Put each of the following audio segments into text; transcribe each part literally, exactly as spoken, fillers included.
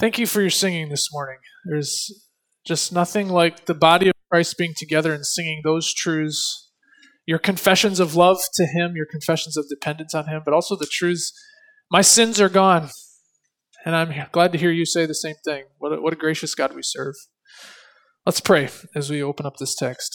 Thank you for your singing this morning. There's just nothing like the body of Christ being together and singing those truths, your confessions of love to Him, your confessions of dependence on Him, but also the truths, my sins are gone. And I'm glad to hear you say the same thing. What a, what a gracious God we serve. Let's pray as we open up this text.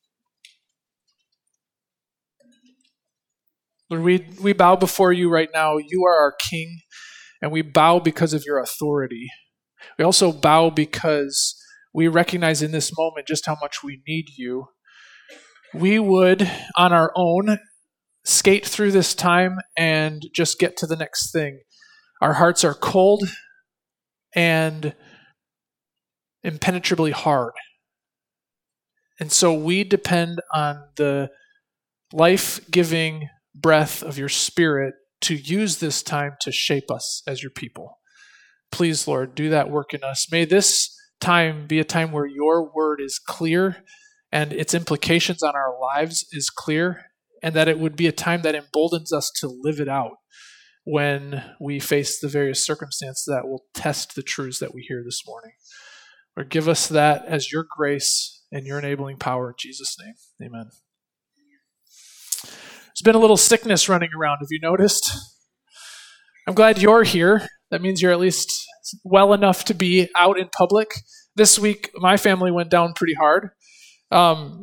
Lord, we, we bow before you right now. You are our King, and we bow because of your authority. We also bow because we recognize in this moment just how much we need you. We would, on our own, skate through this time and just get to the next thing. Our hearts are cold and impenetrably hard. And so we depend on the life-giving breath of your Spirit to use this time to shape us as your people. Please, Lord, do that work in us. May this time be a time where your word is clear and its implications on our lives is clear, and that it would be a time that emboldens us to live it out when we face the various circumstances that will test the truths that we hear this morning. Lord, give us that as your grace and your enabling power in Jesus' name. Amen. There's been a little sickness running around. Have you noticed? I'm glad you're here. That means you're at least well enough to be out in public. This week, my family went down pretty hard. Um,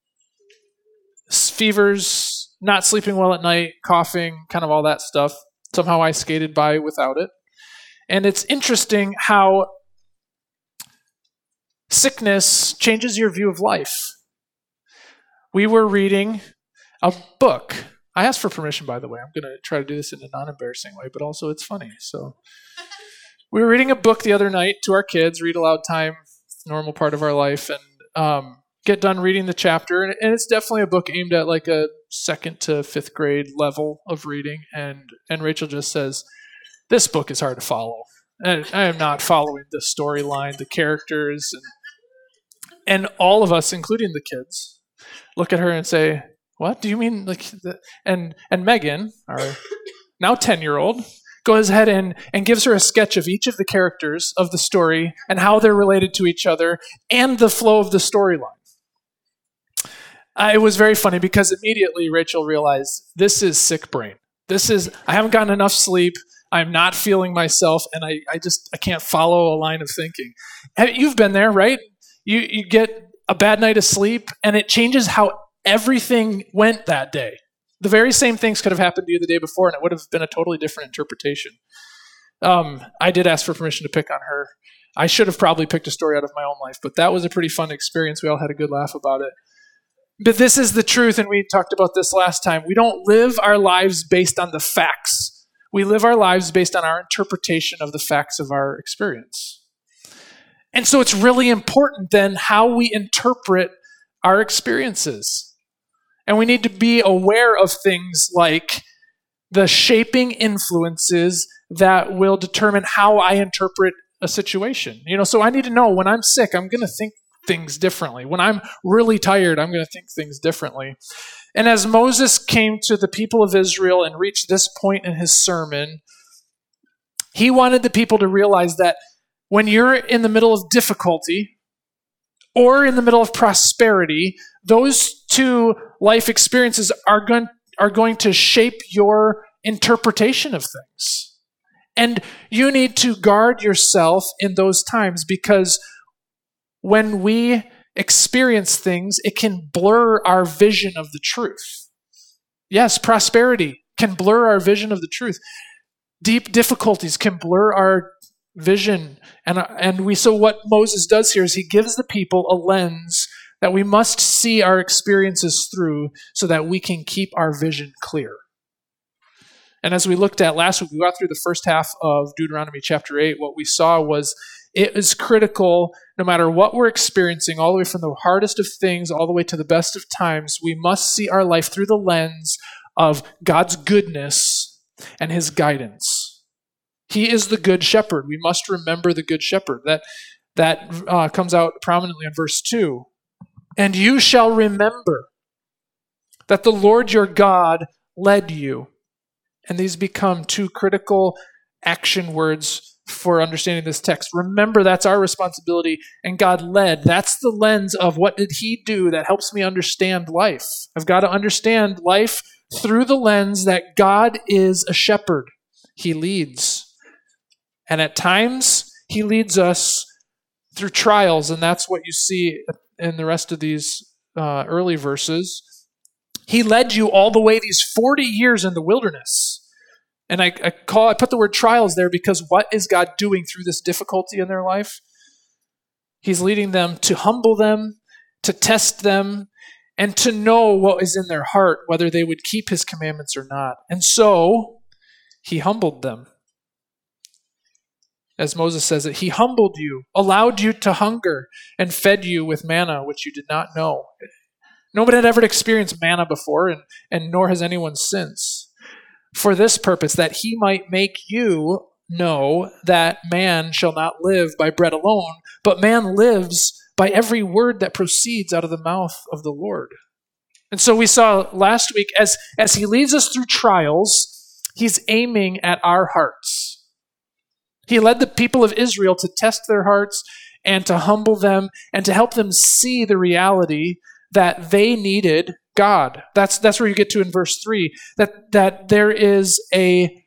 fevers, not sleeping well at night, coughing, kind of all that stuff. Somehow I skated by without it. And it's interesting how sickness changes your view of life. We were reading a book. I asked for permission, by the way. I'm going to try to do this in a non-embarrassing way, but also it's funny. So we were reading a book the other night to our kids, read aloud time, normal part of our life, and um, get done reading the chapter. And, and it's definitely a book aimed at like a second to fifth grade level of reading. And, and Rachel just says, this book is hard to follow. And I am not following the storyline, the characters, and, and all of us, including the kids, look at her and say, what do you mean? Like, the, and and Megan, our now ten-year-old, goes ahead and, and gives her a sketch of each of the characters of the story and how they're related to each other and the flow of the storyline. Uh, it was very funny because immediately Rachel realized this is sick brain. This is, I haven't gotten enough sleep. I'm not feeling myself, and I, I just I can't follow a line of thinking. You've been there, right? You you get a bad night of sleep, and it changes how everything went that day. The very same things could have happened to you the day before, and it would have been a totally different interpretation. Um, I did ask for permission to pick on her. I should have probably picked a story out of my own life, but that was a pretty fun experience. We all had a good laugh about it. But this is the truth, and we talked about this last time. We don't live our lives based on the facts. We live our lives based on our interpretation of the facts of our experience. And so it's really important then how we interpret our experiences. And we need to be aware of things like the shaping influences that will determine how I interpret a situation. You know, so I need to know when I'm sick, I'm going to think things differently. When I'm really tired, I'm going to think things differently. And as Moses came to the people of Israel and reached this point in his sermon, he wanted the people to realize that when you're in the middle of difficulty or in the middle of prosperity, those two life experiences are going, are going to shape your interpretation of things. And you need to guard yourself in those times, because when we experience things, it can blur our vision of the truth. Yes, prosperity can blur our vision of the truth. Deep difficulties can blur our vision. And, and we so what Moses does here is he gives the people a lens that we must see our experiences through so that we can keep our vision clear. And as we looked at last week, we got through the first half of Deuteronomy chapter eight. What we saw was it is critical, no matter what we're experiencing, all the way from the hardest of things all the way to the best of times, we must see our life through the lens of God's goodness and his guidance. He is the good shepherd. We must remember the good shepherd. That, that uh, comes out prominently in verse two. And you shall remember that the Lord your God led you. And these become two critical action words for understanding this text. Remember, that's our responsibility, and God led. That's the lens of what did he do that helps me understand life. I've got to understand life through the lens that God is a shepherd. He leads. And at times, he leads us through trials, and that's what you see in the rest of these uh, early verses. He led you all the way these forty years in the wilderness. And I, I call I put the word trials there because what is God doing through this difficulty in their life? He's leading them to humble them, to test them, and to know what is in their heart, whether they would keep his commandments or not. And so he humbled them. As Moses says it, he humbled you, allowed you to hunger, and fed you with manna, which you did not know. Nobody had ever experienced manna before, and, and nor has anyone since. For this purpose, that he might make you know that man shall not live by bread alone, but man lives by every word that proceeds out of the mouth of the Lord. And so we saw last week, as, as he leads us through trials, he's aiming at our hearts. He led the people of Israel to test their hearts and to humble them and to help them see the reality that they needed God. That's that's where you get to in verse three, that, that there is a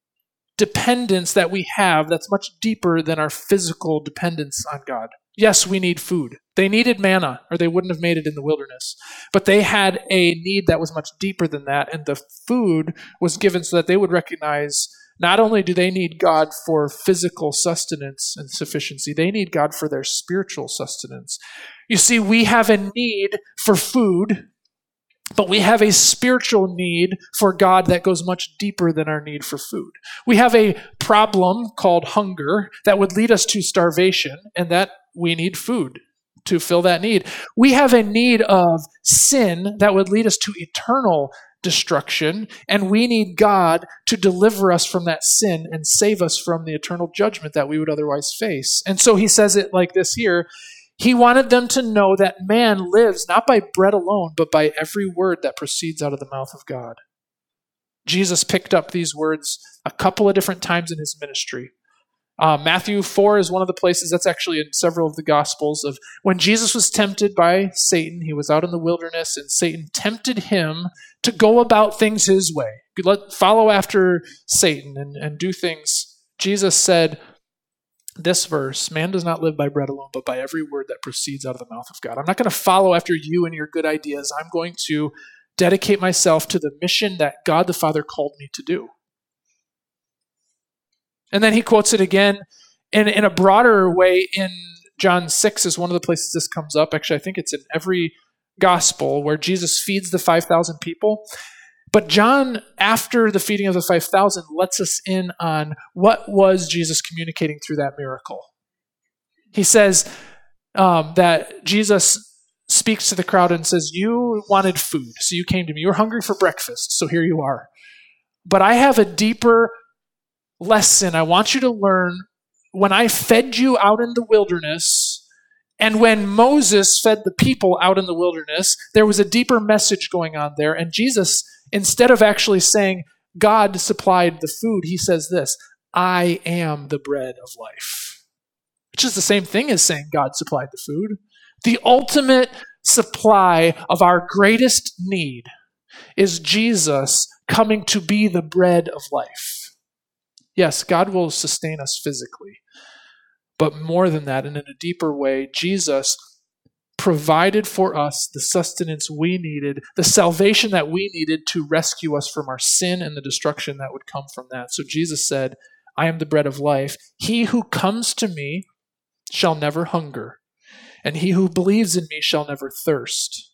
dependence that we have that's much deeper than our physical dependence on God. Yes, we need food. They needed manna, or they wouldn't have made it in the wilderness. But they had a need that was much deeper than that, and the food was given so that they would recognize not only do they need God for physical sustenance and sufficiency, they need God for their spiritual sustenance. You see, we have a need for food, but we have a spiritual need for God that goes much deeper than our need for food. We have a problem called hunger that would lead us to starvation, and that we need food to fill that need. We have a need of sin that would lead us to eternal destruction, and we need God to deliver us from that sin and save us from the eternal judgment that we would otherwise face. And so he says it like this here. He wanted them to know that man lives not by bread alone, but by every word that proceeds out of the mouth of God. Jesus picked up these words a couple of different times in his ministry. Uh, Matthew four is one of the places that's actually in several of the Gospels of when Jesus was tempted by Satan. He was out in the wilderness, and Satan tempted him to go about things his way. Let follow after Satan and, and do things. Jesus said, this verse, man does not live by bread alone, but by every word that proceeds out of the mouth of God. I'm not going to follow after you and your good ideas. I'm going to dedicate myself to the mission that God the Father called me to do. And then he quotes it again in, in a broader way in John six is one of the places this comes up. Actually, I think it's in every gospel where Jesus feeds the five thousand people. But John, after the feeding of the five thousand, lets us in on what was Jesus communicating through that miracle. He says um, that Jesus speaks to the crowd and says, you wanted food, so you came to me. You were hungry for breakfast, so here you are. But I have a deeper lesson I want you to learn. When I fed you out in the wilderness, and when Moses fed the people out in the wilderness, there was a deeper message going on there. And Jesus, instead of actually saying God supplied the food, he says this, I am the bread of life. Which is the same thing as saying God supplied the food. The ultimate supply of our greatest need is Jesus coming to be the bread of life. Yes, God will sustain us physically, but more than that, and in a deeper way, Jesus provided for us the sustenance we needed, the salvation that we needed to rescue us from our sin and the destruction that would come from that. So Jesus said, I am the bread of life. He who comes to me shall never hunger, and he who believes in me shall never thirst.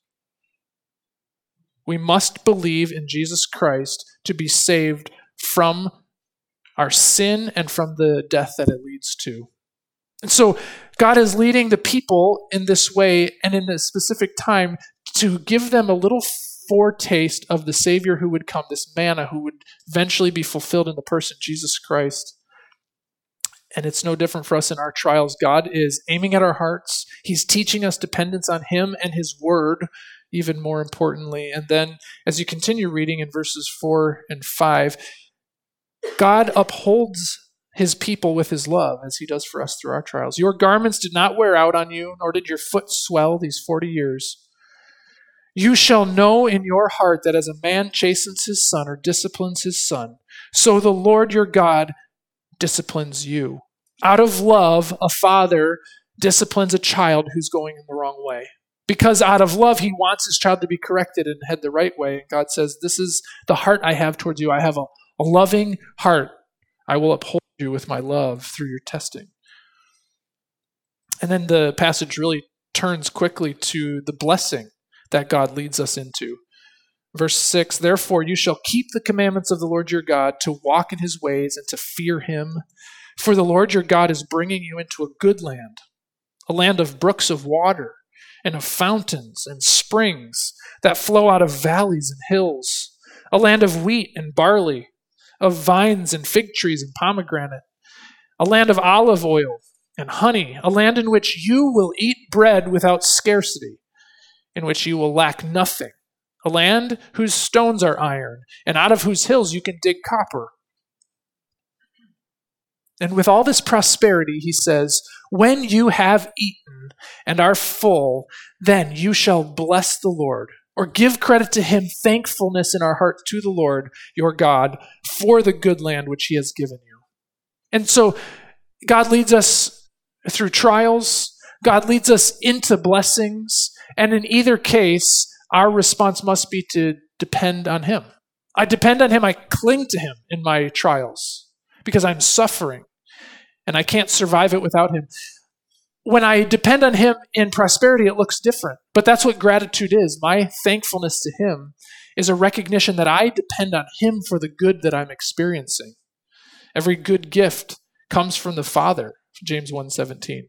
We must believe in Jesus Christ to be saved from our sin and from the death that it leads to. And so God is leading the people in this way and in a specific time to give them a little foretaste of the Savior who would come, this manna who would eventually be fulfilled in the person Jesus Christ. And it's no different for us in our trials. God is aiming at our hearts. He's teaching us dependence on him and his word, even more importantly. And then as you continue reading in verses four and five, God upholds his people with his love as he does for us through our trials. Your garments did not wear out on you, nor did your foot swell these forty years. You shall know in your heart that as a man chastens his son or disciplines his son, so the Lord your God disciplines you. Out of love, a father disciplines a child who's going in the wrong way. Because out of love, he wants his child to be corrected and head the right way. And God says, this is the heart I have towards you. I have a, a loving heart. I will uphold you with my love through your testing. And then the passage really turns quickly to the blessing that God leads us into. Verse six, therefore you shall keep the commandments of the Lord your God, to walk in his ways and to fear him. For the Lord your God is bringing you into a good land, a land of brooks of water and of fountains and springs that flow out of valleys and hills, a land of wheat and barley, of vines and fig trees and pomegranate, a land of olive oil and honey, a land in which you will eat bread without scarcity, in which you will lack nothing, a land whose stones are iron, and out of whose hills you can dig copper. And with all this prosperity, he says, when you have eaten and are full, then you shall bless the Lord, or give credit to him, thankfulness in our hearts to the Lord your God for the good land which he has given you. And so God leads us through trials. God leads us into blessings. And in either case, our response must be to depend on him. I depend on him. I cling to him in my trials because I'm suffering and I can't survive it without him. When I depend on him in prosperity, it looks different. But that's what gratitude is. My thankfulness to him is a recognition that I depend on him for the good that I'm experiencing. Every good gift comes from the Father, James one seventeen.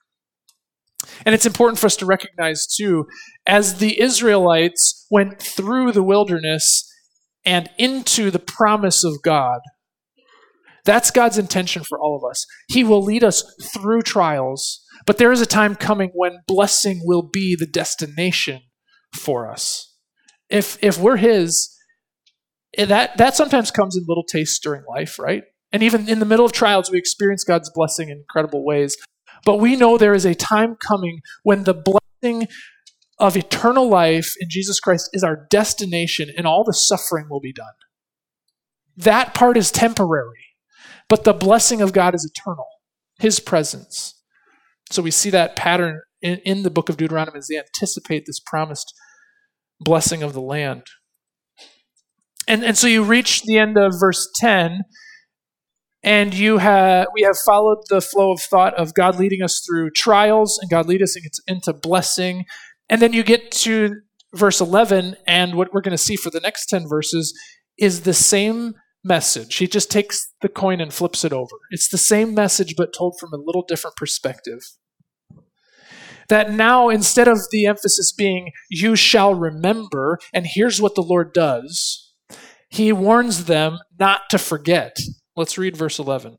And it's important for us to recognize, too, as the Israelites went through the wilderness and into the promise of God, that's God's intention for all of us. He will lead us through trials, but there is a time coming when blessing will be the destination for us. If if we're his, that, that sometimes comes in little tastes during life, right? And even in the middle of trials, we experience God's blessing in incredible ways. But we know there is a time coming when the blessing of eternal life in Jesus Christ is our destination and all the suffering will be done. That part is temporary, but the blessing of God is eternal, his presence. So we see that pattern in, in the book of Deuteronomy as they anticipate this promised blessing of the land. And, and so you reach the end of verse ten, and you have we have followed the flow of thought of God leading us through trials and God leading us into, into blessing. And then you get to verse eleven, and what we're going to see for the next ten verses is the same message. He just takes the coin and flips it over. It's the same message, but told from a little different perspective. That now, instead of the emphasis being, you shall remember, and here's what the Lord does, he warns them not to forget. Let's read verse eleven.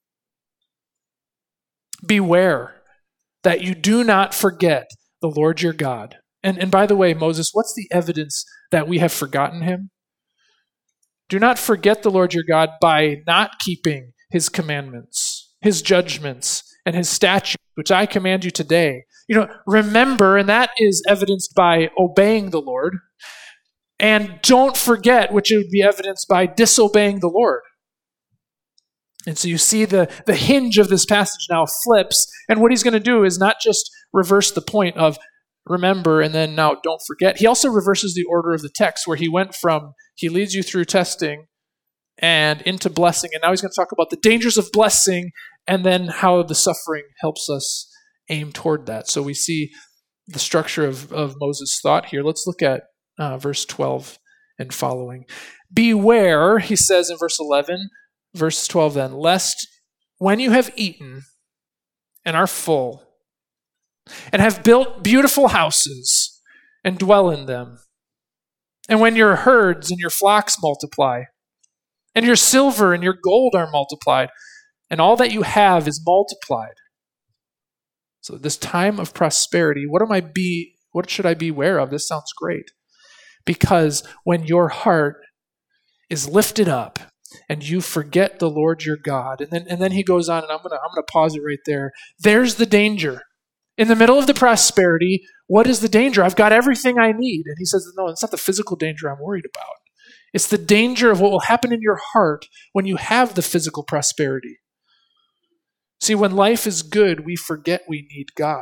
Beware that you do not forget the Lord your God. And, and by the way, Moses, what's the evidence that we have forgotten him? Do not forget the Lord your God by not keeping his commandments, his judgments, and his statutes, which I command you today. You know, remember, and that is evidenced by obeying the Lord. And don't forget, which would be evidenced by disobeying the Lord. And so you see the, the hinge of this passage now flips. And what he's going to do is not just reverse the point of remember and then now don't forget. He also reverses the order of the text where he went from he leads you through testing and into blessing. And now he's going to talk about the dangers of blessing and then how the suffering helps us aim toward that. So we see the structure of, of Moses' thought here. Let's look at uh, verse twelve and following. Beware, he says in verse eleven, verse twelve then, lest when you have eaten and are full and have built beautiful houses and dwell in them, and when your herds and your flocks multiply, and your silver and your gold are multiplied, and all that you have is multiplied. So this time of prosperity, what am I be? What should I beware of? This sounds great. Because when your heart is lifted up and you forget the Lord your God. And then and then he goes on, and I'm gonna I'm gonna pause it right there. There's the danger. In the middle of the prosperity, what is the danger? I've got everything I need. And he says, no, it's not the physical danger I'm worried about. It's the danger of what will happen in your heart when you have the physical prosperity. See, when life is good, we forget we need God.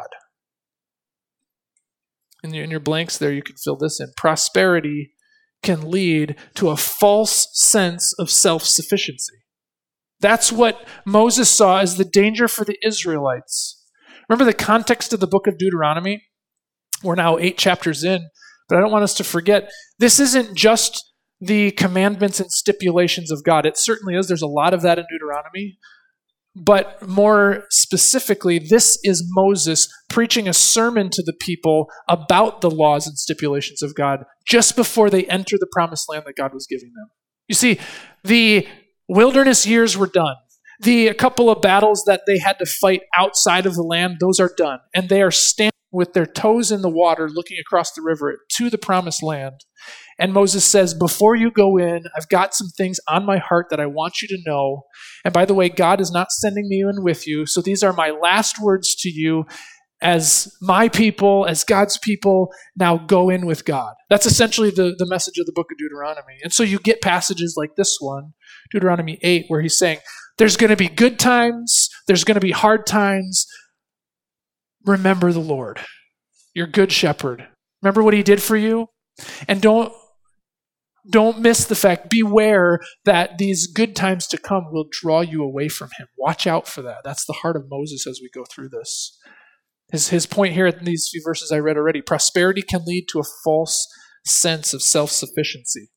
In your, in your blanks there, you can fill this in. Prosperity can lead to a false sense of self-sufficiency. That's what Moses saw as the danger for the Israelites. Remember the context of the book of Deuteronomy? We're now eight chapters in, but I don't want us to forget, this isn't just the commandments and stipulations of God. It certainly is. There's a lot of that in Deuteronomy. But more specifically, this is Moses preaching a sermon to the people about the laws and stipulations of God just before they enter the promised land that God was giving them. You see, the wilderness years were done. The a couple of battles that they had to fight outside of the land, those are done. And they are standing with their toes in the water looking across the river to the promised land. And Moses says, before you go in, I've got some things on my heart that I want you to know. And by the way, God is not sending me in with you. So these are my last words to you as my people, as God's people. Now go in with God. That's essentially the, the message of the book of Deuteronomy. And so you get passages like this one, Deuteronomy eight, where he's saying, there's going to be good times, there's going to be hard times. Remember the Lord, your good shepherd. Remember what he did for you? And don't Don't miss the fact, beware that these good times to come will draw you away from him. Watch out for that. That's the heart of Moses as we go through this. His, his point here in these few verses I read already, prosperity can lead to a false sense of self-sufficiency.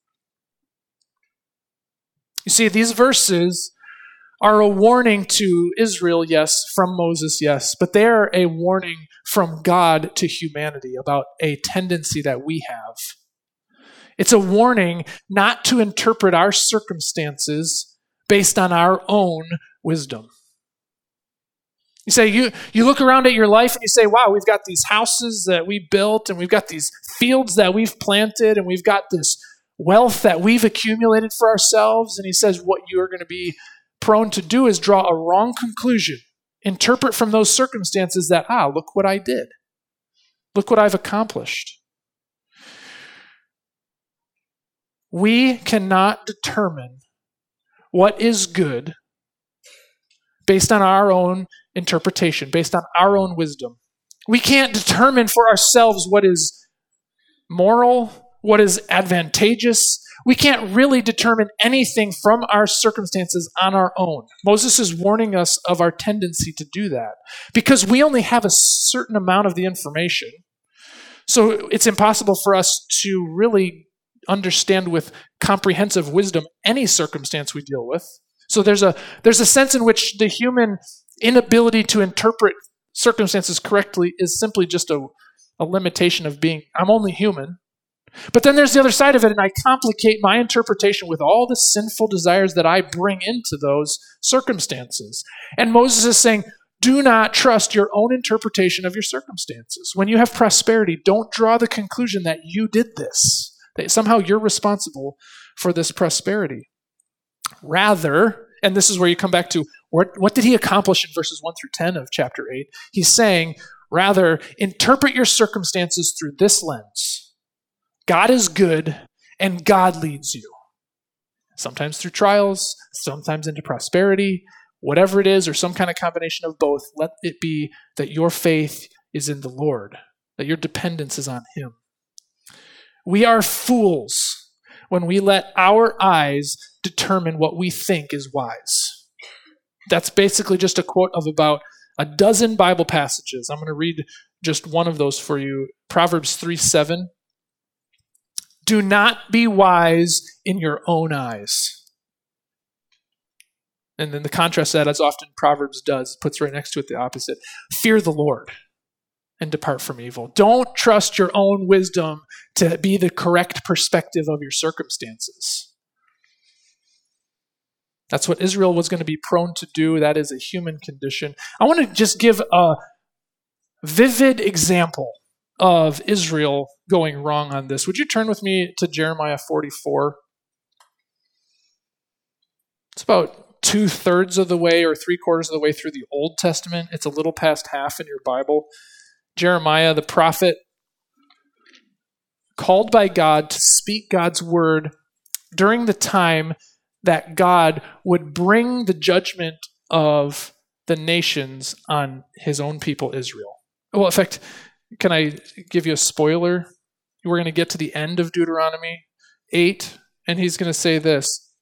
You see, these verses are a warning to Israel, yes, from Moses, yes, but they are a warning from God to humanity about a tendency that we have. It's a warning not to interpret our circumstances based on our own wisdom. You say, you, you look around at your life and you say, wow, we've got these houses that we built and we've got these fields that we've planted and we've got this wealth that we've accumulated for ourselves. And he says, what you're going to be prone to do is draw a wrong conclusion. Interpret from those circumstances that, ah, look what I did. Look what I've accomplished. We cannot determine what is good based on our own interpretation, based on our own wisdom. We can't determine for ourselves what is moral, what is advantageous. We can't really determine anything from our circumstances on our own. Moses is warning us of our tendency to do that because we only have a certain amount of the information. So it's impossible for us to really understand with comprehensive wisdom any circumstance we deal with. So there's a there's a sense in which the human inability to interpret circumstances correctly is simply just a, a limitation of being, I'm only human. But then there's the other side of it, and I complicate my interpretation with all the sinful desires that I bring into those circumstances. And Moses is saying, do not trust your own interpretation of your circumstances. When you have prosperity, don't draw the conclusion that you did this, that somehow you're responsible for this prosperity. Rather, and this is where you come back to, what, what did he accomplish in verses one through ten of chapter eight? He's saying, rather, interpret your circumstances through this lens. God is good, and God leads you. Sometimes through trials, sometimes into prosperity, whatever it is, or some kind of combination of both, let it be that your faith is in the Lord, that your dependence is on him. We are fools when we let our eyes determine what we think is wise. That's basically just a quote of about a dozen Bible passages. I'm going to read just one of those for you. Proverbs three seven. Do not be wise in your own eyes. And then the contrast to that, as often Proverbs does, puts right next to it the opposite. Fear the Lord and depart from evil. Don't trust your own wisdom to be the correct perspective of your circumstances. That's what Israel was going to be prone to do. That is a human condition. I want to just give a vivid example of Israel going wrong on this. Would you turn with me to Jeremiah forty-four? It's about two-thirds of the way or three-quarters of the way through the Old Testament. It's a little past half in your Bible. Jeremiah, the prophet, called by God to speak God's word during the time that God would bring the judgment of the nations on his own people, Israel. Well, in fact, can I give you a spoiler? We're going to get to the end of Deuteronomy eight, and he's going to say this.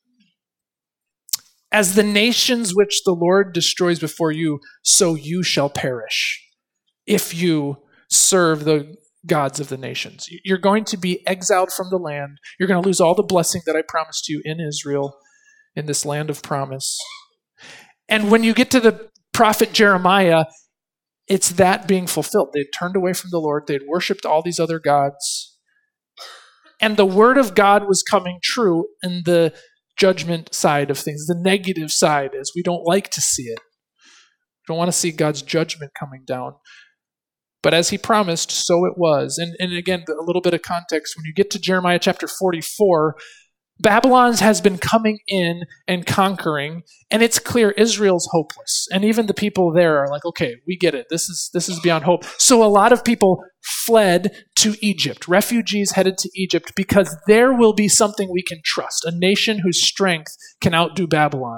As the nations which the Lord destroys before you, so you shall perish if you serve the gods of the nations. You're going to be exiled from the land. You're going to lose all the blessing that I promised you in Israel, in this land of promise. And when you get to the prophet Jeremiah, it's that being fulfilled. They'd turned away from the Lord. They'd worshipped all these other gods. And the word of God was coming true in the judgment side of things. The negative side is we don't like to see it. We don't want to see God's judgment coming down. But as he promised, so it was. And, and again, a little bit of context. When you get to Jeremiah chapter forty-four, Babylon has been coming in and conquering, and it's clear Israel's hopeless. And even the people there are like, okay, we get it. This is this is beyond hope. So a lot of people fled to Egypt. Refugees headed to Egypt because there will be something we can trust, a nation whose strength can outdo Babylon.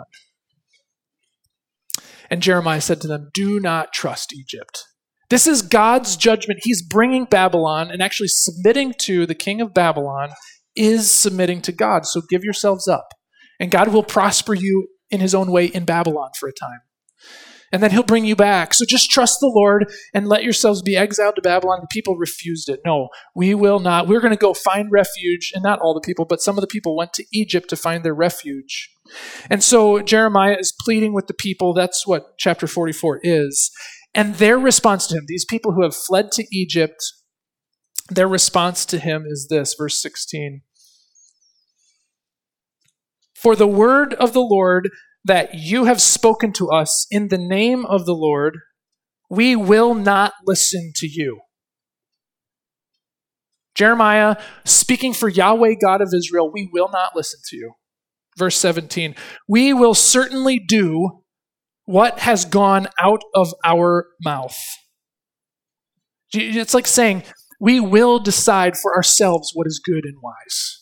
And Jeremiah said to them, do not trust Egypt. This is God's judgment. He's bringing Babylon, and actually submitting to the king of Babylon is submitting to God. So give yourselves up. And God will prosper you in his own way in Babylon for a time. And then he'll bring you back. So just trust the Lord and let yourselves be exiled to Babylon. The people refused it. No, we will not. We're going to go find refuge. And not all the people, but some of the people went to Egypt to find their refuge. And so Jeremiah is pleading with the people. That's what chapter forty-four is. And their response to him, these people who have fled to Egypt, their response to him is this, verse sixteen. For the word of the Lord that you have spoken to us in the name of the Lord, we will not listen to you. Jeremiah, speaking for Yahweh, God of Israel, we will not listen to you. Verse seventeen, we will certainly do what has gone out of our mouth. It's like saying, we will decide for ourselves what is good and wise.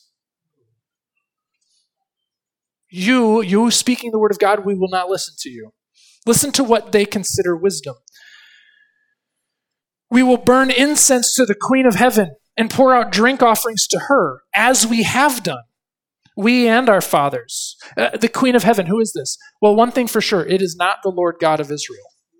You, you speaking the word of God, we will not listen to you. Listen to what they consider wisdom. We will burn incense to the Queen of Heaven and pour out drink offerings to her, as we have done. We and our fathers. Uh, the Queen of Heaven, who is this? Well, one thing for sure, it is not the Lord God of Israel.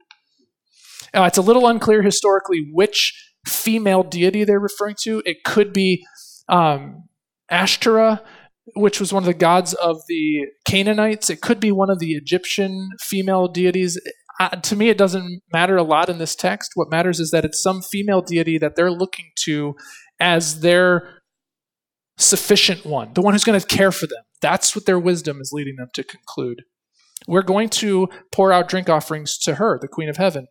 Uh, it's a little unclear historically which female deity they're referring to. It could be um, Ashtoreth, which was one of the gods of the Canaanites. It could be one of the Egyptian female deities. Uh, to me, it doesn't matter a lot in this text. What matters is that it's some female deity that they're looking to as their sufficient one, the one who's going to care for them. That's what their wisdom is leading them to conclude. We're going to pour out drink offerings to her, the Queen of Heaven,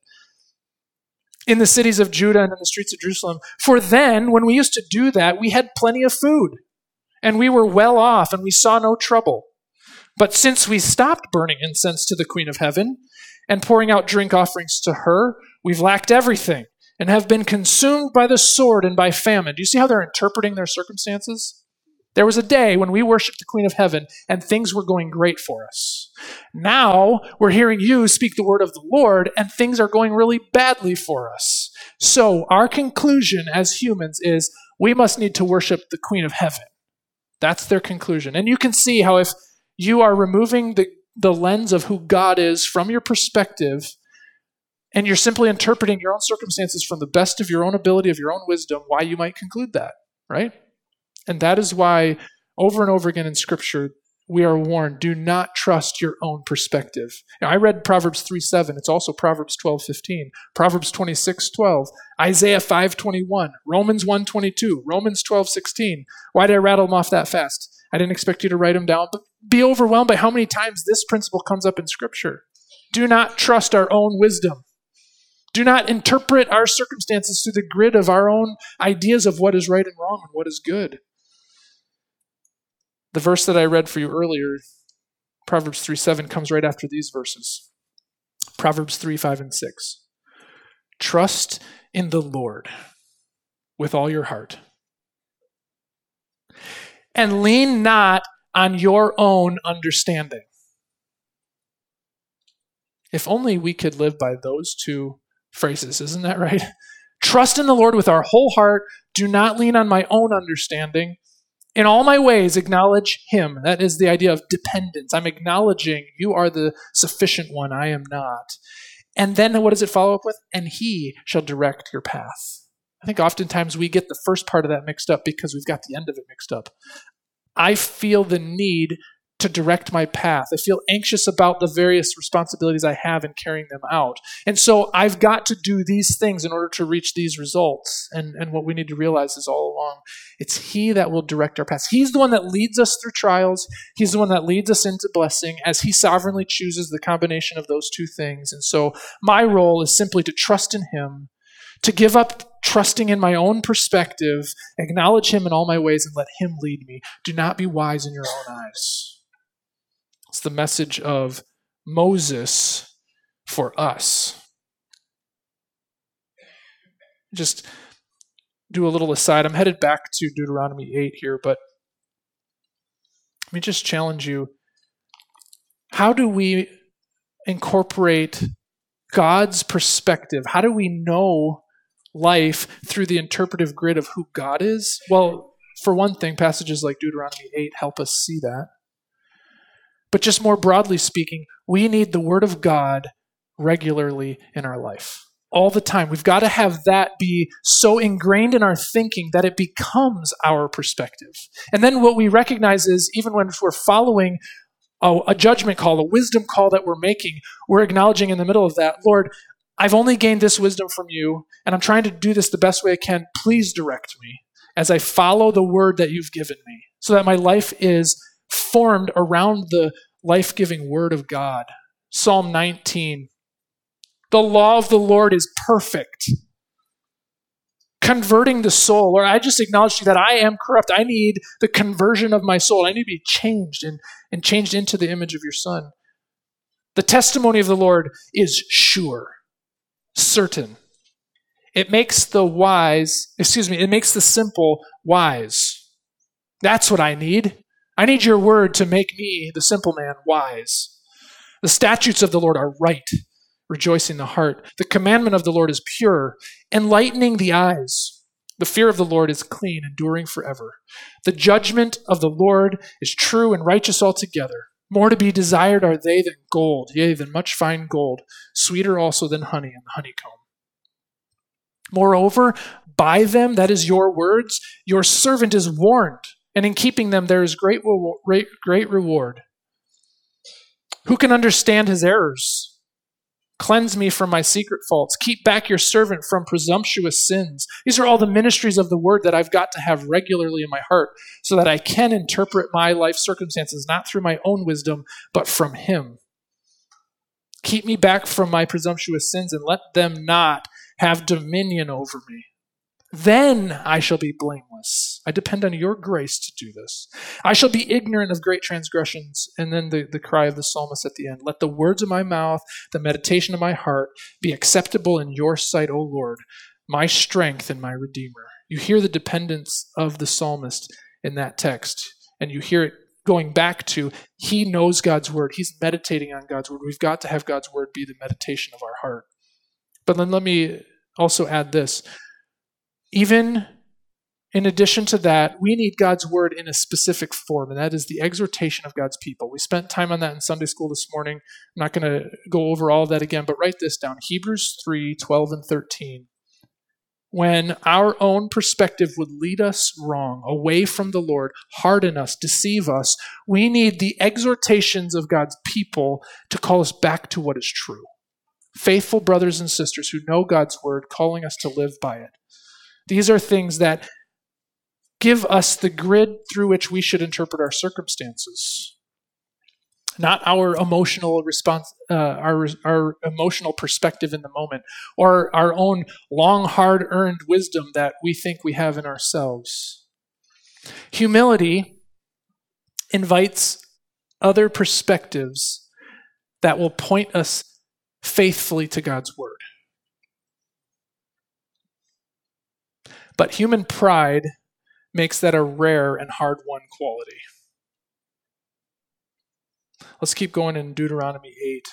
in the cities of Judah and in the streets of Jerusalem. For then, when we used to do that, we had plenty of food, and we were well off, and we saw no trouble. But since we stopped burning incense to the Queen of Heaven and pouring out drink offerings to her, we've lacked everything and have been consumed by the sword and by famine. Do you see how they're interpreting their circumstances? There was a day when we worshiped the Queen of Heaven and things were going great for us. Now we're hearing you speak the word of the Lord and things are going really badly for us. So our conclusion as humans is we must need to worship the Queen of Heaven. That's their conclusion. And you can see how if you are removing the, the lens of who God is from your perspective, and you're simply interpreting your own circumstances from the best of your own ability, of your own wisdom, why you might conclude that, right? And that is why over and over again in Scripture, we are warned, do not trust your own perspective. Now, I read Proverbs three seven. It's also Proverbs twelve fifteen, Proverbs twenty-six twelve, Isaiah five twenty-one, Romans one twenty-two, Romans twelve sixteen. Why did I rattle them off that fast? I didn't expect you to write them down, but be overwhelmed by how many times this principle comes up in Scripture. Do not trust our own wisdom. Do not interpret our circumstances through the grid of our own ideas of what is right and wrong and what is good. The verse that I read for you earlier, Proverbs three seven comes right after these verses. Proverbs three, five, and six. Trust in the Lord with all your heart, and lean not on your own understanding. If only we could live by those two phrases, isn't that right? Trust in the Lord with our whole heart. Do not lean on my own understanding. In all my ways, acknowledge him. That is the idea of dependence. I'm acknowledging you are the sufficient one. I am not. And then what does it follow up with? And he shall direct your path. I think oftentimes we get the first part of that mixed up because we've got the end of it mixed up. I feel the need to direct my path. I feel anxious about the various responsibilities I have in carrying them out. And so I've got to do these things in order to reach these results. And, and what we need to realize is all along, it's he that will direct our paths. He's the one that leads us through trials. He's the one that leads us into blessing as he sovereignly chooses the combination of those two things. And so my role is simply to trust in him, to give up trusting in my own perspective, acknowledge him in all my ways, and let him lead me. Do not be wise in your own eyes. It's the message of Moses for us. Just do a little aside. I'm headed back to Deuteronomy eight here, but let me just challenge you. How do we incorporate God's perspective? How do we know life through the interpretive grid of who God is? Well, for one thing, passages like Deuteronomy eight help us see that. But just more broadly speaking, we need the Word of God regularly in our life. All the time. We've got to have that be so ingrained in our thinking that it becomes our perspective. And then what we recognize is, even when we're following a, a judgment call, a wisdom call that we're making, we're acknowledging in the middle of that, Lord, I've only gained this wisdom from you, and I'm trying to do this the best way I can. Please direct me as I follow the word that you've given me, so that my life is formed around the life-giving word of God. Psalm nineteen. The law of the Lord is perfect, converting the soul. Lord, I just acknowledge to you that I am corrupt. I need the conversion of my soul. I need to be changed and, and changed into the image of your Son. The testimony of the Lord is sure, certain. It makes the wise, excuse me, it makes the simple wise. That's what I need. I need your word to make me, the simple man, wise. The statutes of the Lord are right, rejoicing the heart. The commandment of the Lord is pure, enlightening the eyes. The fear of the Lord is clean, enduring forever. The judgment of the Lord is true and righteous altogether. More to be desired are they than gold, yea, than much fine gold, sweeter also than honey and the honeycomb. Moreover, by them, that is your words, your servant is warned, and in keeping them there is great, great, great reward. Who can understand his errors? Cleanse me from my secret faults. Keep back your servant from presumptuous sins. These are all the ministries of the word that I've got to have regularly in my heart so that I can interpret my life circumstances, not through my own wisdom, but from him. Keep me back from my presumptuous sins and let them not have dominion over me. Then I shall be blameless. I depend on your grace to do this. I shall be ignorant of great transgressions. And then the, the cry of the psalmist at the end. Let the words of my mouth, the meditation of my heart be acceptable in your sight, O Lord, my strength and my Redeemer. You hear the dependence of the psalmist in that text. And you hear it going back to, he knows God's word. He's meditating on God's word. We've got to have God's word be the meditation of our heart. But then let me also add this. Even in addition to that, we need God's word in a specific form, and that is the exhortation of God's people. We spent time on that in Sunday school this morning. I'm not going to go over all of that again, but write this down. Hebrews three, twelve and thirteen. When our own perspective would lead us wrong, away from the Lord, harden us, deceive us, we need the exhortations of God's people to call us back to what is true. Faithful brothers and sisters who know God's word, calling us to live by it. These are things that give us the grid through which we should interpret our circumstances, not our emotional response, uh, our our emotional perspective in the moment, or our own long, hard-earned wisdom that we think we have in ourselves. Humility invites other perspectives that will point us faithfully to God's word. But human pride makes that a rare and hard-won quality. Let's keep going in Deuteronomy eight.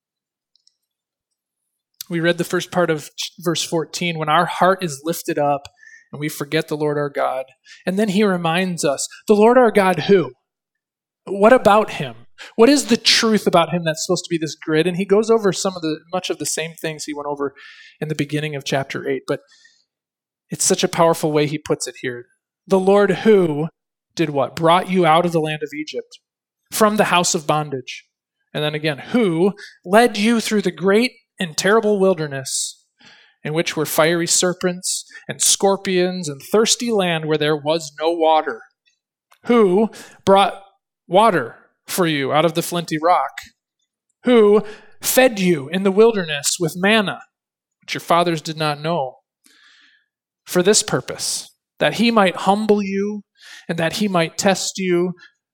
We read the first part of verse fourteen, when our heart is lifted up and we forget the Lord our God. And then he reminds us, the Lord our God who? What about him? What is the truth about him that's supposed to be this grid? And he goes over some of the much of the same things he went over in the beginning of chapter eight. But it's such a powerful way he puts it here. The Lord who did what? Brought you out of the land of Egypt, from the house of bondage. And then again, who led you through the great and terrible wilderness, in which were fiery serpents and scorpions and thirsty land where there was no water. Who brought water for you out of the flinty rock. Who fed you in the wilderness with manna, which your fathers did not know. For this purpose, that he might humble you and that he might test you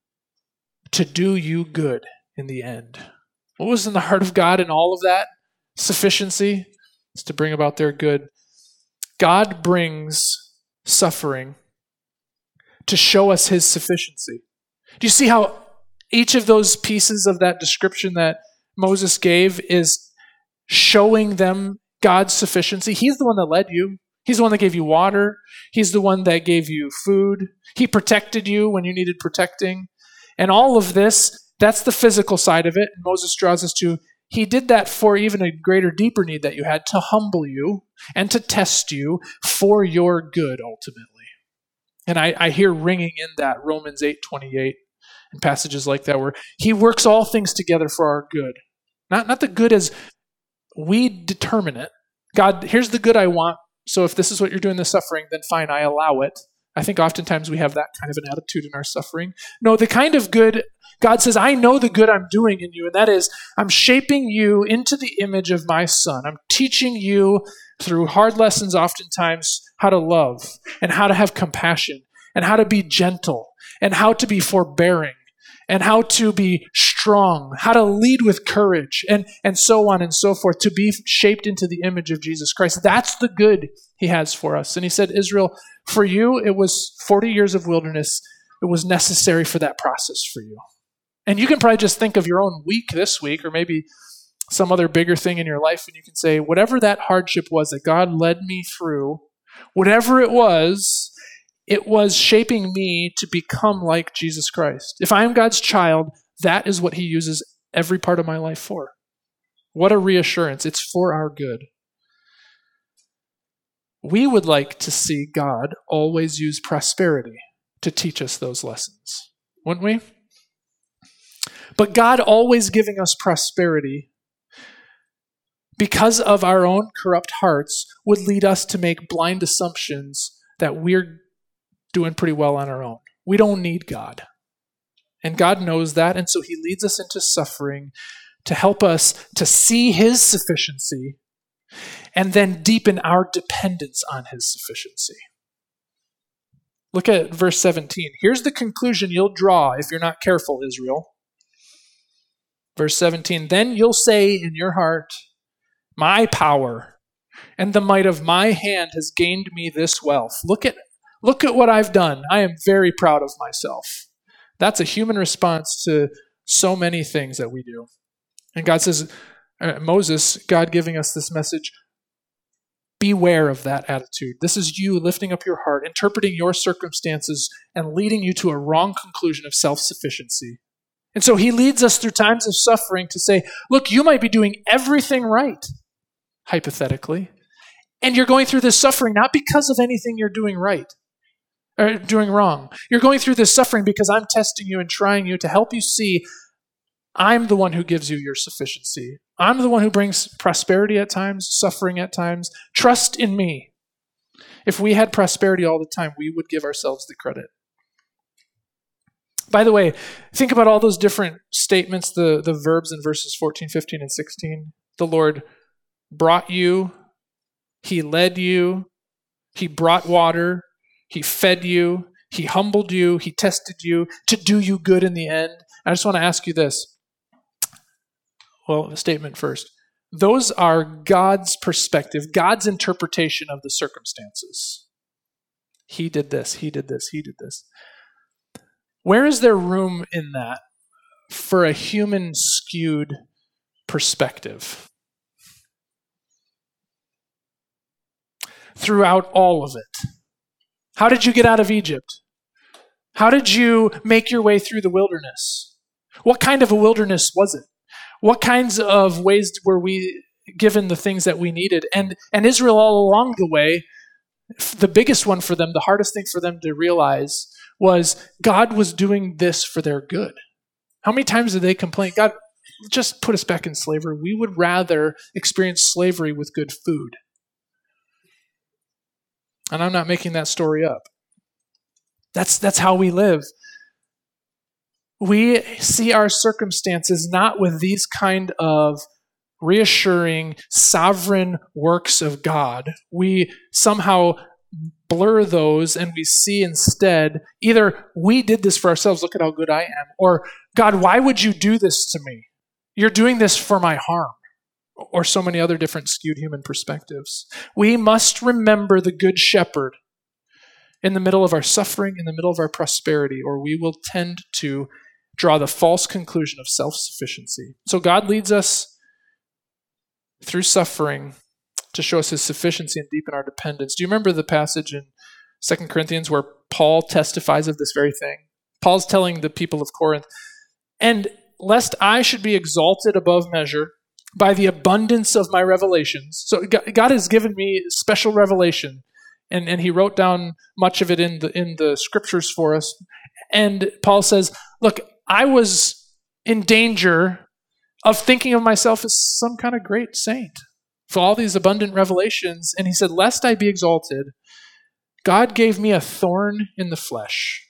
to do you good in the end. What was in the heart of God in all of that? Sufficiency is to bring about their good. God brings suffering to show us his sufficiency. Do you see how each of those pieces of that description that Moses gave is showing them God's sufficiency? He's the one that led you. He's the one that gave you water. He's the one that gave you food. He protected you when you needed protecting. And all of this, that's the physical side of it. And Moses draws us to, he did that for even a greater, deeper need that you had, to humble you and to test you for your good, ultimately. And I, I hear ringing in that Romans eight twenty-eight and passages like that where he works all things together for our good. Not, not the good as we determine it. God, here's the good I want. So if this is what you're doing, the suffering, then fine, I allow it. I think oftentimes we have that kind of an attitude in our suffering. No, the kind of good, God says, I know the good I'm doing in you, and that is, I'm shaping you into the image of my Son. I'm teaching you through hard lessons oftentimes how to love and how to have compassion and how to be gentle and how to be forbearing and how to be strong, how to lead with courage, and, and so on and so forth, to be shaped into the image of Jesus Christ. That's the good he has for us. And he said, Israel, for you, it was forty years of wilderness. It was necessary for that process for you. And you can probably just think of your own week this week, or maybe some other bigger thing in your life, and you can say, whatever that hardship was that God led me through, whatever it was, it was shaping me to become like Jesus Christ. If I am God's child, that is what he uses every part of my life for. What a reassurance. It's for our good. We would like to see God always use prosperity to teach us those lessons, wouldn't we? But God always giving us prosperity because of our own corrupt hearts would lead us to make blind assumptions that we're doing pretty well on our own. We don't need God. And God knows that, and so he leads us into suffering to help us to see his sufficiency and then deepen our dependence on his sufficiency. Look at verse seventeen. Here's the conclusion you'll draw if you're not careful, Israel. Verse seventeen, then you'll say in your heart, my power and the might of my hand has gained me this wealth. Look at Look at what I've done. I am very proud of myself. That's a human response to so many things that we do. And God says, uh, Moses, God giving us this message, beware of that attitude. This is you lifting up your heart, interpreting your circumstances, and leading you to a wrong conclusion of self-sufficiency. And so he leads us through times of suffering to say, look, you might be doing everything right, hypothetically, and you're going through this suffering not because of anything you're doing right. Or doing wrong. You're going through this suffering because I'm testing you and trying you to help you see I'm the one who gives you your sufficiency. I'm the one who brings prosperity at times, suffering at times. Trust in me. If we had prosperity all the time, we would give ourselves the credit. By the way, think about all those different statements, the, the verbs in verses fourteen, fifteen, and sixteen. The Lord brought you. He led you. He brought water. He fed you, he humbled you, he tested you to do you good in the end. I just want to ask you this. Well, a statement first. Those are God's perspective, God's interpretation of the circumstances. He did this, he did this, he did this. Where is there room in that for a human skewed perspective? Throughout all of it. How did you get out of Egypt? How did you make your way through the wilderness? What kind of a wilderness was it? What kinds of ways were we given the things that we needed? And, and Israel all along the way, the biggest one for them, the hardest thing for them to realize was God was doing this for their good. How many times did they complain, God, just put us back in slavery. We would rather experience slavery with good food. And I'm not making that story up. That's, that's how we live. We see our circumstances not with these kind of reassuring, sovereign works of God. We somehow blur those and we see instead either we did this for ourselves, look at how good I am, or God, why would you do this to me? You're doing this for my harm. Or so many other different skewed human perspectives. We must remember the Good Shepherd in the middle of our suffering, in the middle of our prosperity, or we will tend to draw the false conclusion of self-sufficiency. So God leads us through suffering to show us his sufficiency and deepen our dependence. Do you remember the passage in Second Corinthians where Paul testifies of this very thing? Paul's telling the people of Corinth, and lest I should be exalted above measure by the abundance of my revelations. So God has given me special revelation, and, and he wrote down much of it in the in the scriptures for us. And Paul says, look, I was in danger of thinking of myself as some kind of great saint for all these abundant revelations. And he said, lest I be exalted, God gave me a thorn in the flesh,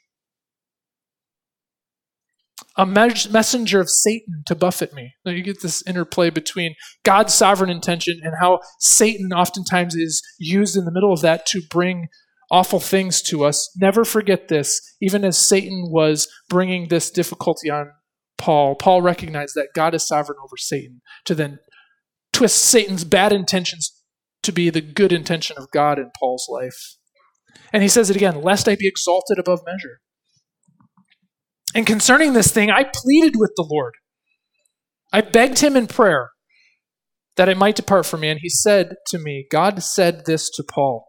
a mes- messenger of Satan to buffet me. Now you get this interplay between God's sovereign intention and how Satan oftentimes is used in the middle of that to bring awful things to us. Never forget this. Even as Satan was bringing this difficulty on Paul, Paul recognized that God is sovereign over Satan to then twist Satan's bad intentions to be the good intention of God in Paul's life. And he says it again, lest I be exalted above measure. And concerning this thing, I pleaded with the Lord. I begged him in prayer that it might depart from me. And he said to me, God said this to Paul,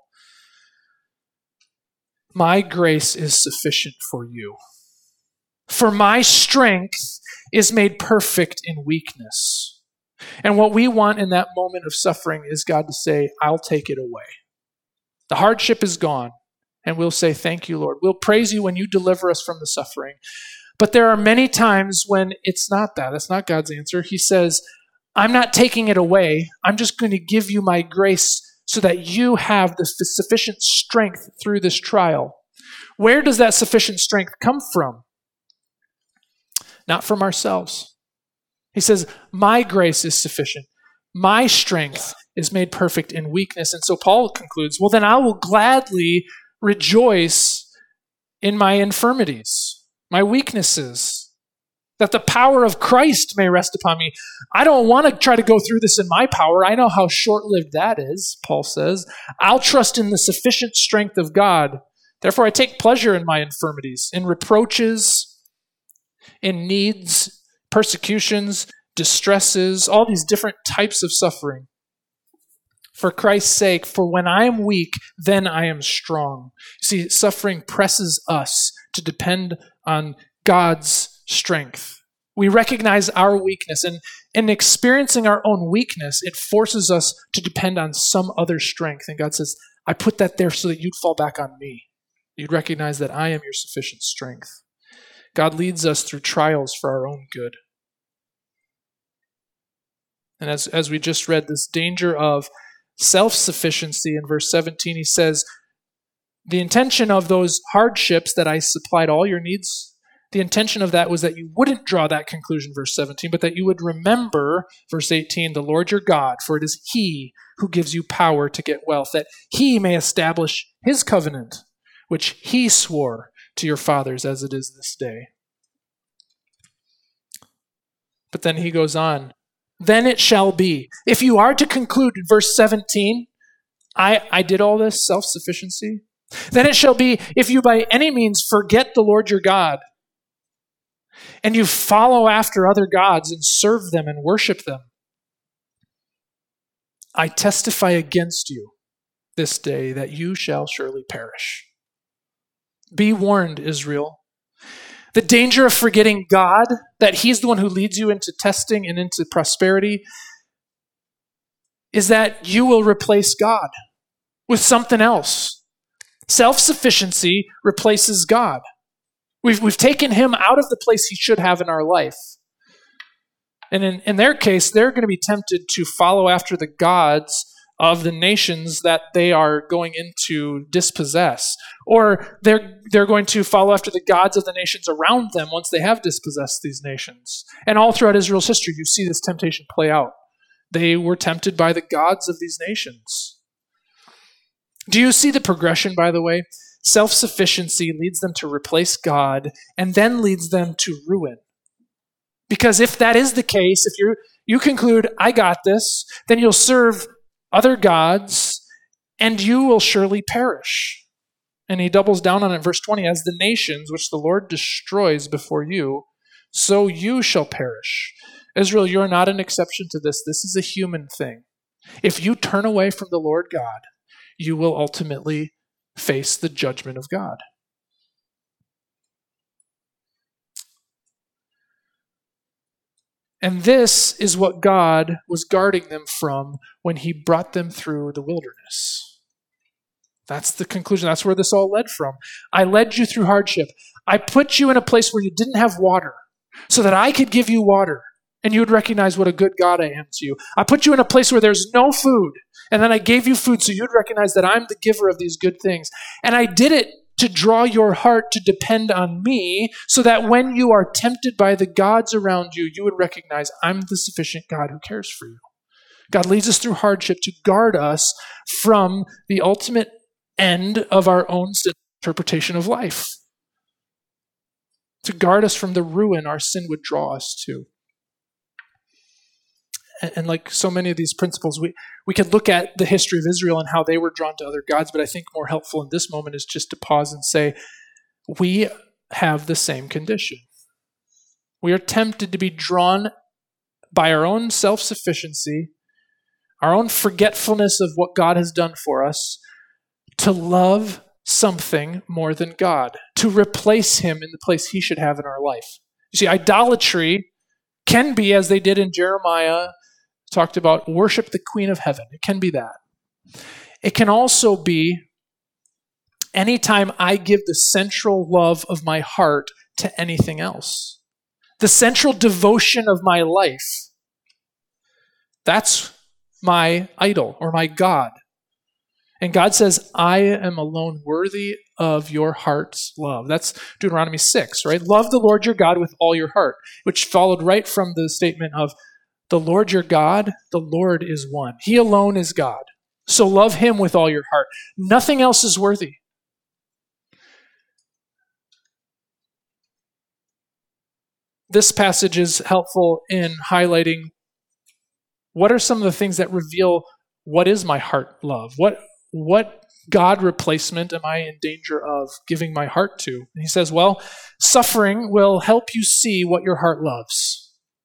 my grace is sufficient for you, for my strength is made perfect in weakness. And what we want in that moment of suffering is God to say, I'll take it away. The hardship is gone. And we'll say, thank you, Lord. We'll praise you when you deliver us from the suffering. But there are many times when it's not that. That's not God's answer. He says, I'm not taking it away. I'm just going to give you my grace so that you have the sufficient strength through this trial. Where does that sufficient strength come from? Not from ourselves. He says, my grace is sufficient. My strength is made perfect in weakness. And so Paul concludes, well, then I will gladly rejoice in my infirmities, my weaknesses, that the power of Christ may rest upon me. I don't want to try to go through this in my power. I know how short-lived that is, Paul says. I'll trust in the sufficient strength of God. Therefore, I take pleasure in my infirmities, in reproaches, in needs, persecutions, distresses, all these different types of suffering. For Christ's sake, for when I am weak, then I am strong. See, suffering presses us to depend on God's strength. We recognize our weakness, and in experiencing our own weakness, it forces us to depend on some other strength. And God says, I put that there so that you'd fall back on me. You'd recognize that I am your sufficient strength. God leads us through trials for our own good. And as, as we just read, this danger of self-sufficiency in verse seventeen, he says, the intention of those hardships that I supplied all your needs, the intention of that was that you wouldn't draw that conclusion, verse seventeen, but that you would remember, verse eighteen, the Lord your God, for it is he who gives you power to get wealth, that he may establish his covenant, which he swore to your fathers as it is this day. But then he goes on, then it shall be. If you are to conclude in verse seventeen, I, I did all this self-sufficiency. Then it shall be, if you by any means forget the Lord your God, and you follow after other gods and serve them and worship them, I testify against you this day that you shall surely perish. Be warned, Israel. The danger of forgetting God, that he's the one who leads you into testing and into prosperity, is that you will replace God with something else. Self-sufficiency replaces God. We've, we've taken him out of the place he should have in our life. And in, in their case, they're going to be tempted to follow after the gods of the nations that they are going in to dispossess. Or they're, they're going to follow after the gods of the nations around them once they have dispossessed these nations. And all throughout Israel's history, you see this temptation play out. They were tempted by the gods of these nations. Do you see the progression, by the way? Self-sufficiency leads them to replace God and then leads them to ruin. Because if that is the case, if you you conclude, I got this, then you'll serve other gods and you will surely perish. And he doubles down on it in verse twenty, as the nations which the Lord destroys before you, so you shall perish. Israel, you're not an exception to this. This is a human thing. If you turn away from the Lord God, you will ultimately face the judgment of God. And this is what God was guarding them from when he brought them through the wilderness. That's the conclusion. That's where this all led from. I led you through hardship. I put you in a place where you didn't have water so that I could give you water and you would recognize what a good God I am to you. I put you in a place where there's no food, and then I gave you food so you'd recognize that I'm the giver of these good things. And I did it to draw your heart to depend on me so that when you are tempted by the gods around you, you would recognize I'm the sufficient God who cares for you. God leads us through hardship to guard us from the ultimate end of our own interpretation of life, to guard us from the ruin our sin would draw us to. And like so many of these principles, we, we could look at the history of Israel and how they were drawn to other gods, but I think more helpful in this moment is just to pause and say, we have the same condition. We are tempted to be drawn by our own self-sufficiency, our own forgetfulness of what God has done for us, to love something more than God, to replace him in the place he should have in our life. You see, idolatry can be, as they did in Jeremiah, talked about, worship the Queen of Heaven. It can be that. It can also be anytime I give the central love of my heart to anything else. The central devotion of my life. That's my idol or my God. And God says, I am alone worthy of your heart's love. That's Deuteronomy six, right? Love the Lord your God with all your heart, which followed right from the statement of the Lord your God, the Lord is one. He alone is God. So love him with all your heart. Nothing else is worthy. This passage is helpful in highlighting what are some of the things that reveal what is my heart love? What What God replacement am I in danger of giving my heart to? And he says, well, suffering will help you see what your heart loves.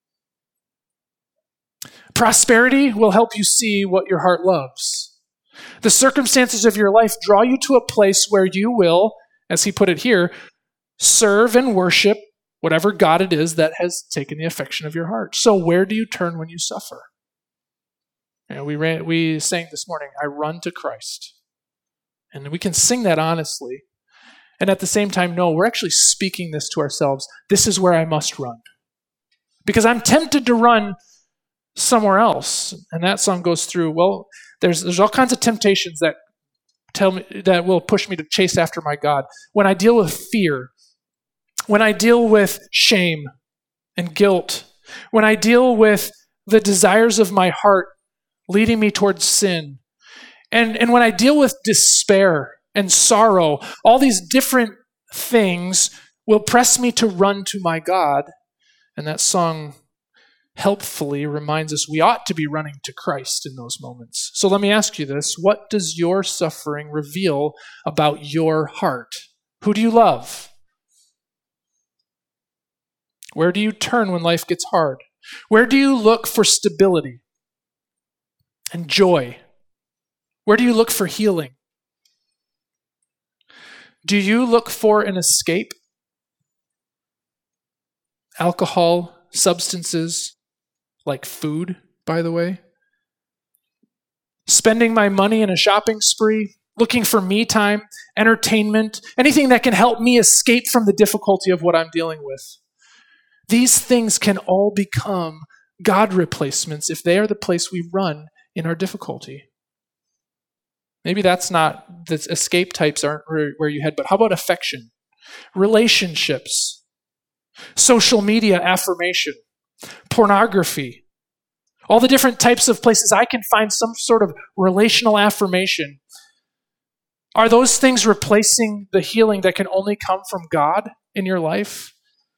Prosperity will help you see what your heart loves. The circumstances of your life draw you to a place where you will, as he put it here, serve and worship whatever God it is that has taken the affection of your heart. So where do you turn when you suffer? You know, we ran, we sang this morning, I run to Christ. And we can sing that honestly. And at the same time, no, we're actually speaking this to ourselves. This is where I must run. Because I'm tempted to run somewhere else. And that song goes through, well, there's there's all kinds of temptations that tell me that will push me to chase after my God. When I deal with fear, when I deal with shame and guilt, when I deal with the desires of my heart leading me towards sin, and, and when I deal with despair and sorrow, all these different things will press me to run to my God. And that song helpfully reminds us we ought to be running to Christ in those moments. So let me ask you this. What does your suffering reveal about your heart? Who do you love? Where do you turn when life gets hard? Where do you look for stability and joy? Where do you look for healing? Do you look for an escape? Alcohol, substances, like food, by the way. Spending my money in a shopping spree, looking for me time, entertainment, anything that can help me escape from the difficulty of what I'm dealing with. These things can all become God replacements if they are the place we run in our difficulty. Maybe that's not, the escape types aren't where you head, but how about affection, relationships, social media affirmation, pornography, all the different types of places I can find some sort of relational affirmation. Are those things replacing the healing that can only come from God in your life?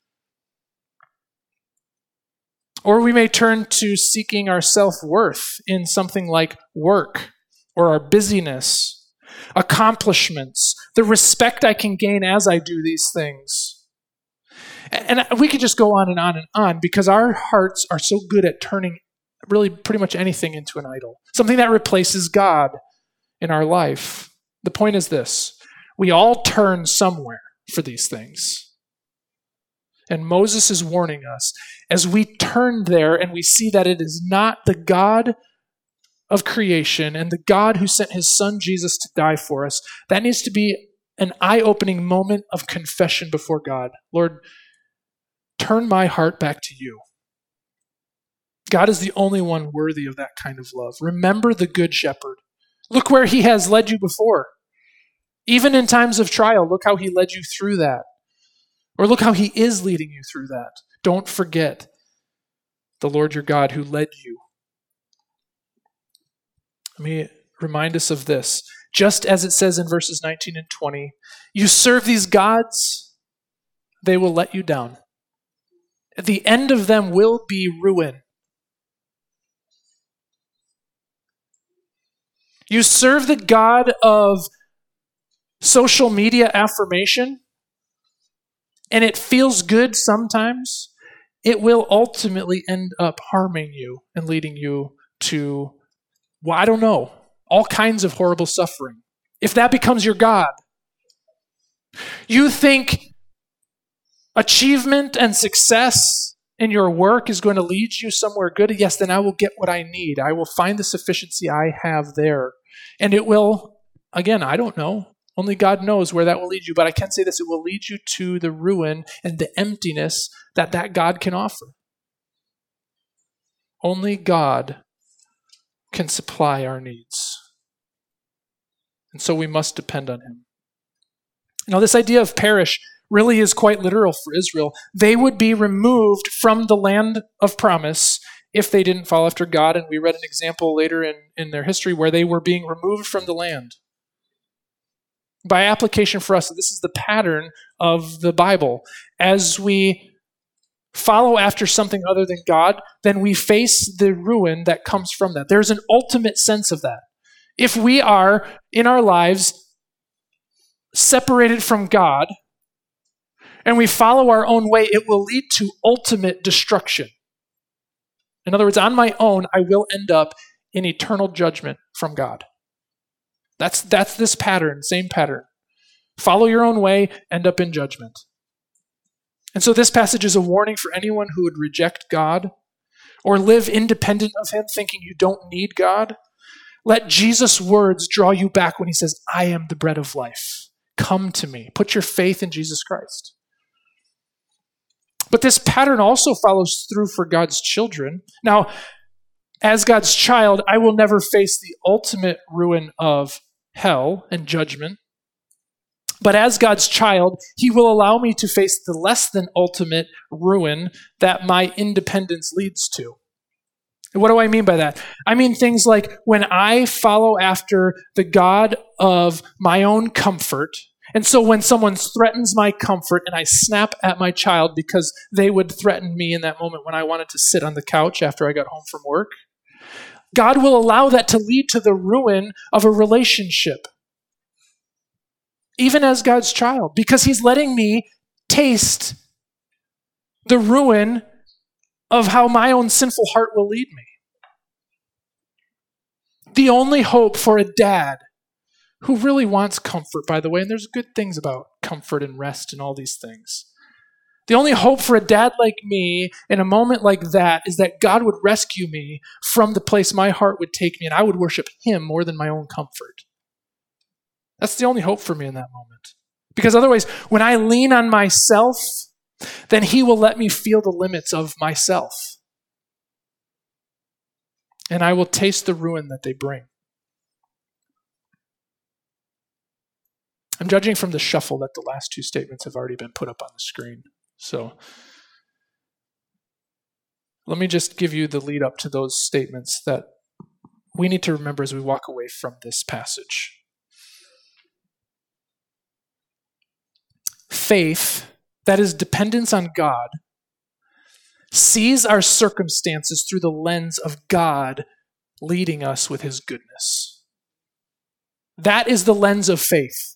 Or we may turn to seeking our self-worth in something like work or our busyness, accomplishments, the respect I can gain as I do these things. And we could just go on and on and on because our hearts are so good at turning really pretty much anything into an idol, something that replaces God in our life. The point is this: we all turn somewhere for these things. And Moses is warning us, as we turn there and we see that it is not the God of creation and the God who sent his son Jesus to die for us, that needs to be an eye-opening moment of confession before God. Lord, turn my heart back to you. God is the only one worthy of that kind of love. Remember the Good Shepherd. Look where he has led you before. Even in times of trial, look how he led you through that. Or look how he is leading you through that. Don't forget the Lord your God who led you. Let me remind us of this. Just as it says in verses nineteen and twenty, you serve these gods, they will let you down. At the end of them will be ruin. You serve the God of social media affirmation, and it feels good sometimes. It will ultimately end up harming you and leading you to, well, I don't know, all kinds of horrible suffering. If that becomes your God, you think achievement and success in your work is going to lead you somewhere good, yes, then I will get what I need. I will find the sufficiency I have there. And it will, again, I don't know. Only God knows where that will lead you. But I can say this, it will lead you to the ruin and the emptiness that that God can offer. Only God can supply our needs. And so we must depend on him. Now, this idea of perish really is quite literal for Israel. They would be removed from the land of promise if they didn't follow after God. And we read an example later in, in their history where they were being removed from the land. By application for us, this is the pattern of the Bible. As we follow after something other than God, then we face the ruin that comes from that. There's an ultimate sense of that. If we are, in our lives, separated from God, and we follow our own way, it will lead to ultimate destruction. In other words, on my own, I will end up in eternal judgment from God. That's, that's this pattern, same pattern. Follow your own way, end up in judgment. And so this passage is a warning for anyone who would reject God or live independent of him, thinking you don't need God. Let Jesus' words draw you back when he says, I am the bread of life. Come to me. Put your faith in Jesus Christ. But this pattern also follows through for God's children. Now, as God's child, I will never face the ultimate ruin of hell and judgment. But as God's child, he will allow me to face the less than ultimate ruin that my independence leads to. What do I mean by that? I mean things like when I follow after the God of my own comfort And so when someone threatens my comfort and I snap at my child because they would threaten me in that moment when I wanted to sit on the couch after I got home from work, God will allow that to lead to the ruin of a relationship, even as God's child, because he's letting me taste the ruin of how my own sinful heart will lead me. The only hope for a dad who really wants comfort, by the way, and there's good things about comfort and rest and all these things. The only hope for a dad like me in a moment like that is that God would rescue me from the place my heart would take me, and I would worship him more than my own comfort. That's the only hope for me in that moment. Because otherwise, when I lean on myself, then he will let me feel the limits of myself. And I will taste the ruin that they bring. I'm judging from the shuffle that the last two statements have already been put up on the screen. So let me just give you the lead up to those statements that we need to remember as we walk away from this passage. Faith, that is dependence on God, sees our circumstances through the lens of God leading us with his goodness. That is the lens of faith.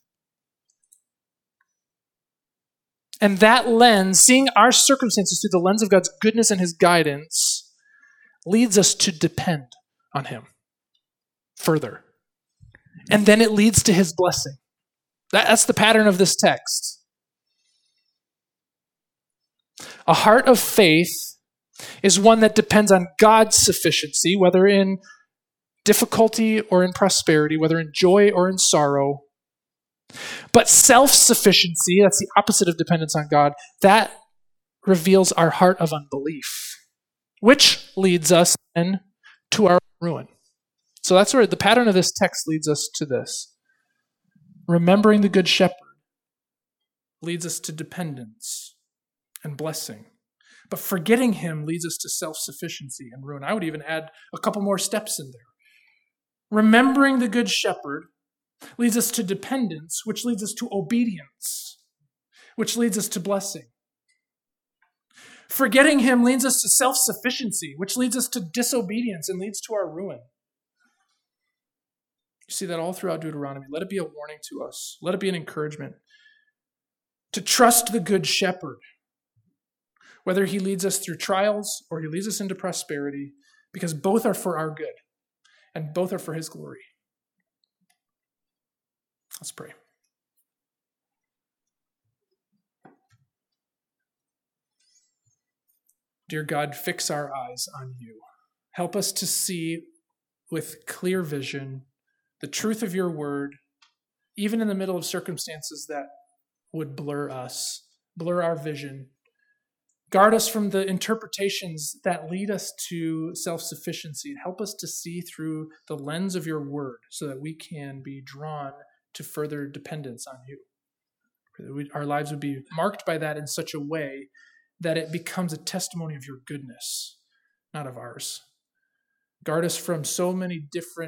And that lens, seeing our circumstances through the lens of God's goodness and his guidance, leads us to depend on him further. And then it leads to his blessing. That, that's the pattern of this text. A heart of faith is one that depends on God's sufficiency, whether in difficulty or in prosperity, whether in joy or in sorrow. But self-sufficiency, that's the opposite of dependence on God, that reveals our heart of unbelief, which leads us then to our ruin. So that's where the pattern of this text leads us to this. Remembering the Good Shepherd leads us to dependence and blessing. But forgetting him leads us to self-sufficiency and ruin. I would even add a couple more steps in there. Remembering the Good Shepherd leads us to dependence, which leads us to obedience, which leads us to blessing. Forgetting him leads us to self-sufficiency, which leads us to disobedience and leads to our ruin. You see that all throughout Deuteronomy. Let it be a warning to us. Let it be an encouragement to trust the Good Shepherd, whether he leads us through trials or he leads us into prosperity, because both are for our good and both are for his glory. Let's pray. Dear God, fix our eyes on you. Help us to see with clear vision the truth of your word, even in the middle of circumstances that would blur us, blur our vision. Guard us from the interpretations that lead us to self-sufficiency. Help us to see through the lens of your word so that we can be drawn to further dependence on you. We, our lives would be marked by that in such a way that it becomes a testimony of your goodness, not of ours. Guard us from so many different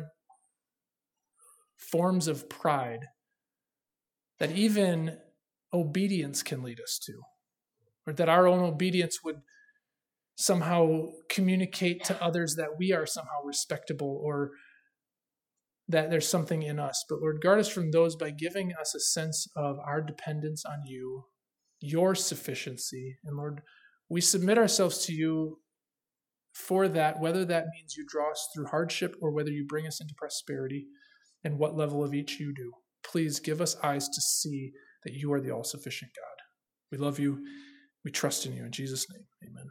forms of pride that even obedience can lead us to, or that our own obedience would somehow communicate to others that we are somehow respectable or that there's something in us. But Lord, guard us from those by giving us a sense of our dependence on you, your sufficiency. And Lord, we submit ourselves to you for that, whether that means you draw us through hardship or whether you bring us into prosperity, and what level of each you do. Please give us eyes to see that you are the all-sufficient God. We love you. We trust in you. In Jesus' name, amen.